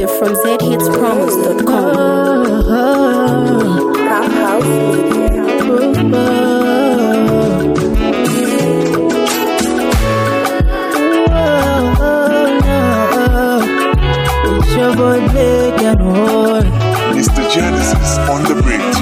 exclusive from zhitspromos.com. It's your boy Blake and Roy. Mr. Genesis on the bridge.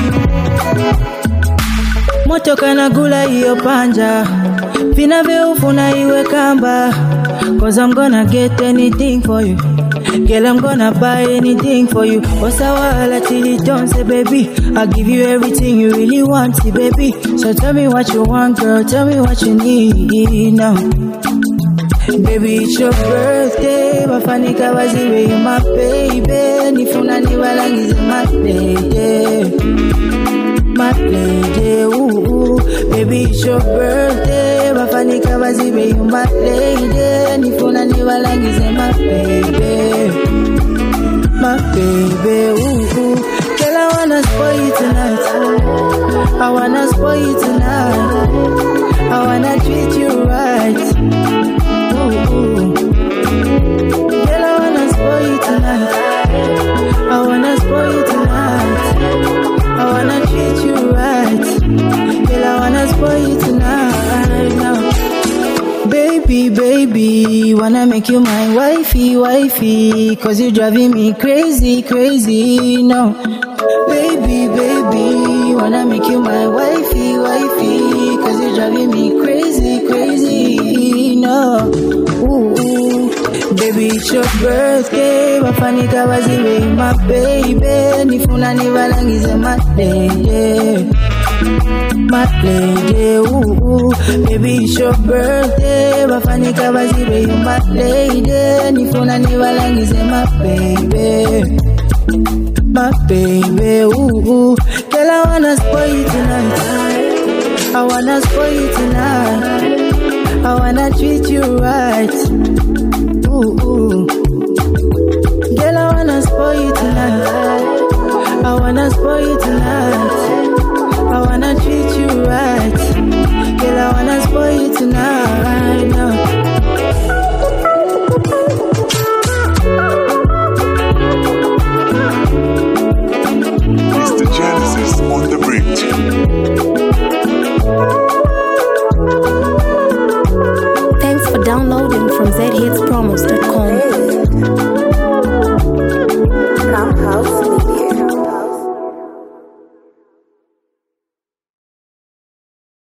Motoka na gula hiyo panja, vinavyofuna iwe kamba. Cause I'm gonna get anything for you. Girl, I'm gonna buy anything for you. Osawala till it don't say, baby, I'll give you everything you really want, see, baby. So tell me what you want, girl, tell me what you need now. Baby, it's your birthday, wafanika waziwe you my baby. Nifuna niwalangize my lady, my lady, ooh. Baby, it's your birthday, wafanika waziwe you my lady. Nifuna niwalangize my baby, ooh. Girl, I wanna spoil you tonight, I wanna spoil you tonight, I wanna treat you right. Ooh. Girl, I wanna spoil you tonight, I wanna spoil you tonight, I wanna treat you right. Girl, I wanna spoil you tonight now. Baby, wanna make you my wifey, cause you driving me crazy, no. Baby, wanna make you my wifey, cause you driving me crazy, no. Ooh, baby, it's your birthday, wafanika waziwe my baby. Nifuna niwalangize my lady, ooh. Baby, it's your birthday, wafanika waziwe you my lady. Nifuna niwalangize my baby, ooh. Girl, I wanna spoil you tonight, I wanna spoil you tonight, I wanna treat you right. Ooh. Girl, I wanna spoil you tonight, I wanna spoil you tonight, I wanna treat you right. Girl, I wanna spoil you tonight now. Mr. Genesis on the bridge. Thanks for downloading from zhitspromos.com.